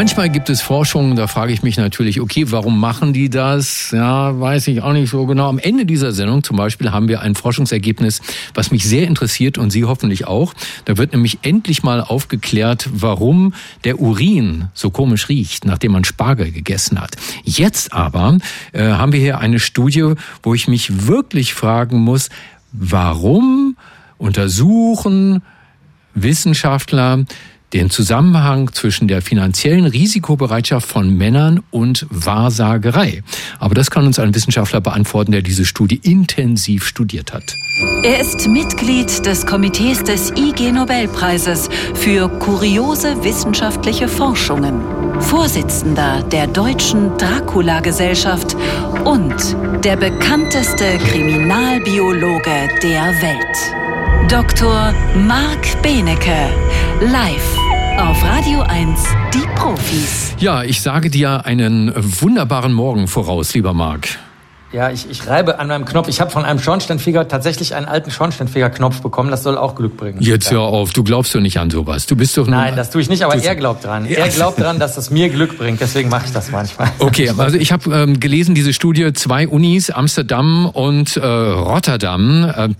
Manchmal gibt es Forschungen, da frage ich mich natürlich, okay, warum machen die das? Ja, weiß ich auch nicht so genau. Am Ende dieser Sendung zum Beispiel haben wir ein Forschungsergebnis, was mich sehr interessiert und Sie hoffentlich auch. Da wird nämlich endlich mal aufgeklärt, warum der Urin so komisch riecht, nachdem man Spargel gegessen hat. Jetzt aber haben wir hier eine Studie, wo ich mich wirklich fragen muss, warum untersuchen Wissenschaftler den Zusammenhang zwischen der finanziellen Risikobereitschaft von Männern und Wahrsagerei. Aber das kann uns ein Wissenschaftler beantworten, der diese Studie intensiv studiert hat. Er ist Mitglied des Komitees des IG-Nobelpreises für kuriose wissenschaftliche Forschungen, Vorsitzender der Deutschen Dracula-Gesellschaft und der bekannteste Kriminalbiologe der Welt. Dr. Marc Benecke, live auf Radio 1, die Profis. Ja, ich sage dir einen wunderbaren Morgen voraus, lieber Marc. Ja, ich reibe an meinem Knopf. Ich habe von einem Schornsteinfeger tatsächlich einen alten Schornsteinfeger-Knopf bekommen. Das soll auch Glück bringen. Jetzt hör auf, du glaubst doch nicht an sowas. Du bist doch nur... Nein, das tue ich nicht, aber er glaubt dran. Ja. Er glaubt dran, dass das mir Glück bringt. Deswegen mache ich das manchmal. Okay, also ich habe gelesen, diese Studie, 2 Unis, Amsterdam und Rotterdam.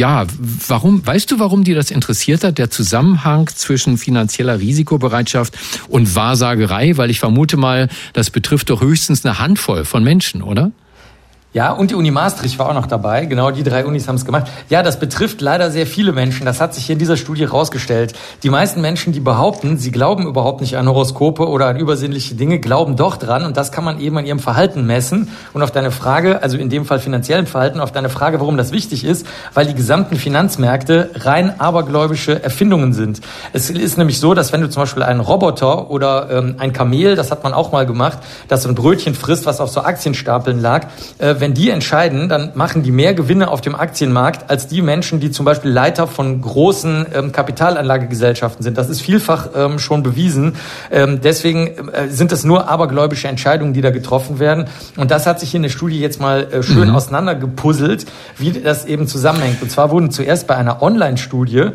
Weißt du, warum die das interessiert hat? Der Zusammenhang zwischen finanzieller Risikobereitschaft und Wahrsagerei? Weil ich vermute mal, das betrifft doch höchstens eine Handvoll von Menschen, oder? Ja, und die Uni Maastricht war auch noch dabei. Genau, die 3 Unis haben es gemacht. Ja, das betrifft leider sehr viele Menschen. Das hat sich hier in dieser Studie rausgestellt. Die meisten Menschen, die behaupten, sie glauben überhaupt nicht an Horoskope oder an übersinnliche Dinge, glauben doch dran. Und das kann man eben an ihrem Verhalten messen. Und auf deine Frage, also in dem Fall finanziellen Verhalten, auf deine Frage, warum das wichtig ist, weil die gesamten Finanzmärkte rein abergläubische Erfindungen sind. Es ist nämlich so, dass wenn du zum Beispiel einen Roboter oder ein Kamel, das hat man auch mal gemacht, das so ein Brötchen frisst, was auf so Aktienstapeln lag, wenn die entscheiden, dann machen die mehr Gewinne auf dem Aktienmarkt als die Menschen, die zum Beispiel Leiter von großen Kapitalanlagegesellschaften sind. Das ist vielfach schon bewiesen. Deswegen sind es nur abergläubische Entscheidungen, die da getroffen werden. Und das hat sich hier in der Studie jetzt mal schön auseinandergepuzzelt, wie das eben zusammenhängt. Und zwar wurden zuerst bei einer Online-Studie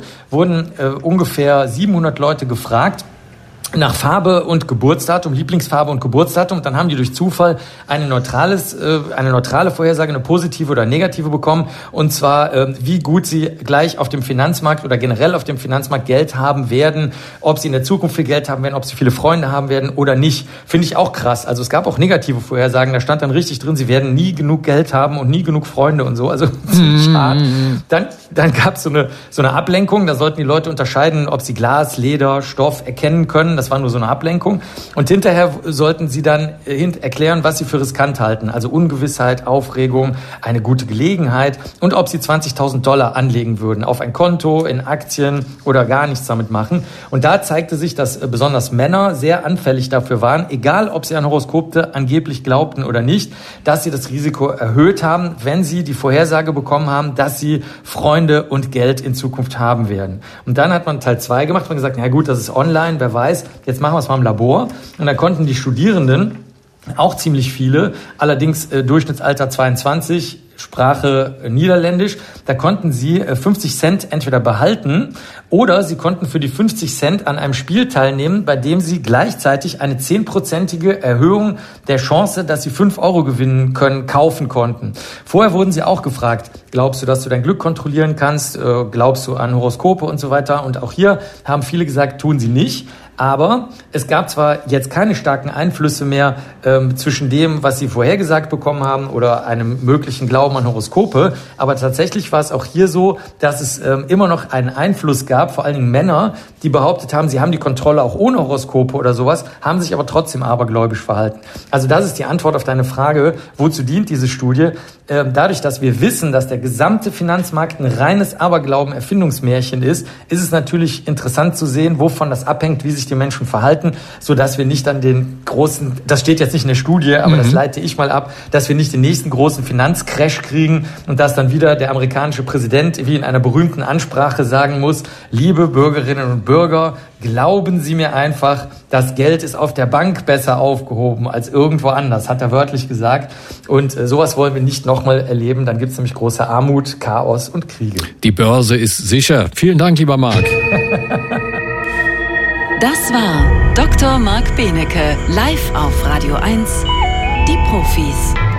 ungefähr 700 Leute gefragt, nach Farbe und Geburtsdatum, Lieblingsfarbe und Geburtsdatum. Und dann haben die durch Zufall eine neutrale Vorhersage, eine positive oder negative bekommen. Und zwar, wie gut sie gleich auf dem Finanzmarkt oder generell auf dem Finanzmarkt Geld haben werden, ob sie in der Zukunft viel Geld haben werden, ob sie viele Freunde haben werden oder nicht. Finde ich auch krass. Also es gab auch negative Vorhersagen. Da stand dann richtig drin, sie werden nie genug Geld haben und nie genug Freunde und so. Also ziemlich hart. Dann gab es so eine Ablenkung. Da sollten die Leute unterscheiden, ob sie Glas, Leder, Stoff erkennen können. Das war nur so eine Ablenkung. Und hinterher sollten sie dann erklären, was sie für riskant halten. Also Ungewissheit, Aufregung, eine gute Gelegenheit und ob sie $20.000 anlegen würden auf ein Konto, in Aktien oder gar nichts damit machen. Und da zeigte sich, dass besonders Männer sehr anfällig dafür waren, egal ob sie an Horoskope angeblich glaubten oder nicht, dass sie das Risiko erhöht haben, wenn sie die Vorhersage bekommen haben, dass sie Freunde und Geld in Zukunft haben werden. Und dann hat man Teil 2 gemacht und gesagt, na gut, das ist online, wer weiß, jetzt machen wir es mal im Labor. Und da konnten die Studierenden, auch ziemlich viele, allerdings Durchschnittsalter 22, Sprache Niederländisch, da konnten sie 50 Cent entweder behalten oder sie konnten für die 50 Cent an einem Spiel teilnehmen, bei dem sie gleichzeitig eine 10%ige Erhöhung der Chance, dass sie 5 Euro gewinnen können, kaufen konnten. Vorher wurden sie auch gefragt, glaubst du, dass du dein Glück kontrollieren kannst? Glaubst du an Horoskope und so weiter? Und auch hier haben viele gesagt, tun sie nicht. Aber es gab zwar jetzt keine starken Einflüsse mehr zwischen dem, was sie vorhergesagt bekommen haben oder einem möglichen Glauben an Horoskope, aber tatsächlich war es auch hier so, dass es immer noch einen Einfluss gab, vor allen Dingen Männer, die behauptet haben, sie haben die Kontrolle auch ohne Horoskope oder sowas, haben sich aber trotzdem abergläubisch verhalten. Also das ist die Antwort auf deine Frage, wozu dient diese Studie? Dadurch, dass wir wissen, dass der gesamte Finanzmarkt ein reines Aberglauben-Erfindungsmärchen ist es natürlich interessant zu sehen, wovon das abhängt, wie sich die Menschen verhalten, sodass wir nicht dann den großen, das steht jetzt nicht in der Studie, aber das leite ich mal ab, dass wir nicht den nächsten großen Finanzcrash kriegen und dass dann wieder der amerikanische Präsident wie in einer berühmten Ansprache sagen muss, liebe Bürgerinnen und Bürger, glauben Sie mir einfach, das Geld ist auf der Bank besser aufgehoben als irgendwo anders, hat er wörtlich gesagt. Und sowas wollen wir nicht nochmal erleben, dann gibt es nämlich große Armut, Chaos und Kriege. Die Börse ist sicher. Vielen Dank, lieber Marc. Das war Dr. Marc Benecke, live auf Radio 1, die Profis.